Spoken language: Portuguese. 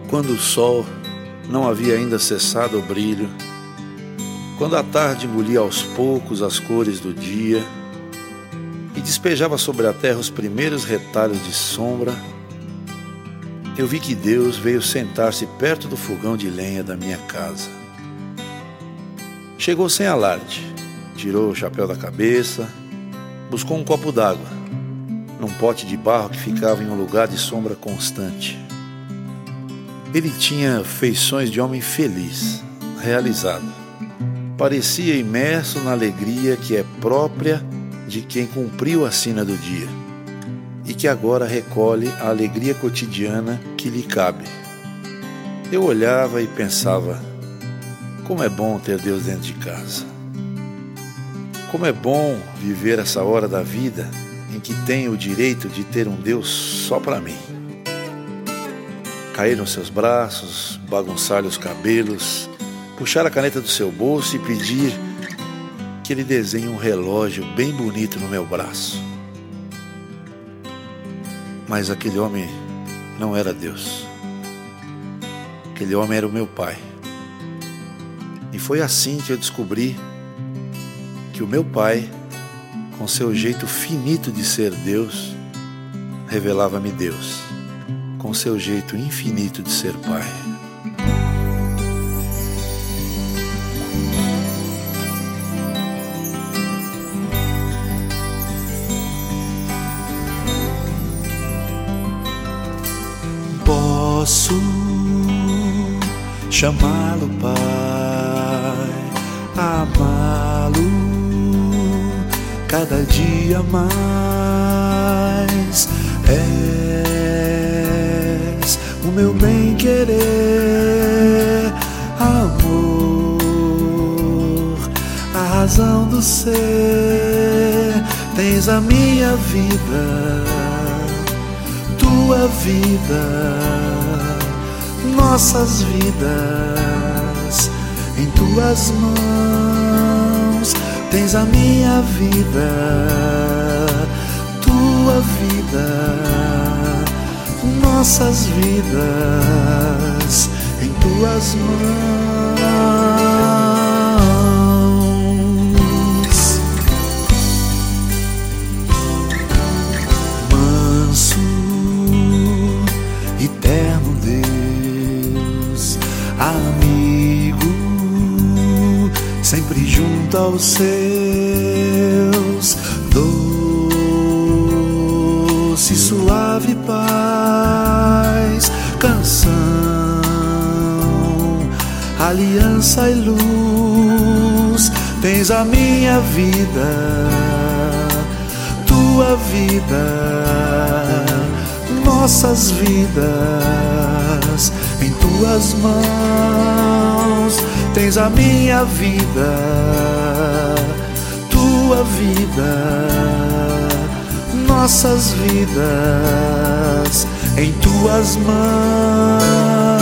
quando o sol não havia ainda cessado o brilho, quando a tarde engolia aos poucos as cores do dia e despejava sobre a terra os primeiros retalhos de sombra, eu vi que Deus veio sentar-se perto do fogão de lenha da minha casa. Chegou sem alarde, tirou o chapéu da cabeça, buscou um copo d'água, num pote de barro que ficava em um lugar de sombra constante. Ele tinha feições de homem feliz, realizado. Parecia imerso na alegria que é própria de quem cumpriu a sina do dia e que agora recolhe a alegria cotidiana que lhe cabe. Eu olhava e pensava, como é bom ter Deus dentro de casa. Como é bom viver essa hora da vida em que tenho o direito de ter um Deus só para mim. Cair nos seus braços, bagunçar-lhe os cabelos, puxar a caneta do seu bolso e pedir que ele desenhe um relógio bem bonito no meu braço. Mas aquele homem não era Deus. Aquele homem era o meu pai. E foi assim que eu descobri que o meu pai, com seu jeito finito de ser Deus, revelava-me Deus, com seu jeito infinito de ser pai. Posso chamá-lo Pai, amá-lo cada dia mais. És o meu bem-querer, amor, a razão do ser. Tens a minha vida, tua vida, nossas vidas em tuas mãos. Tens a minha vida, tua vida, nossas vidas em tuas mãos. Manso, eterno Deus, amigo, sempre junto aos seus, doce, suave paz, canção, aliança e luz. Tens a minha vida, tua vida, nossas vidas em tuas mãos. Tens a minha vida, tua vida, nossas vidas em tuas mãos.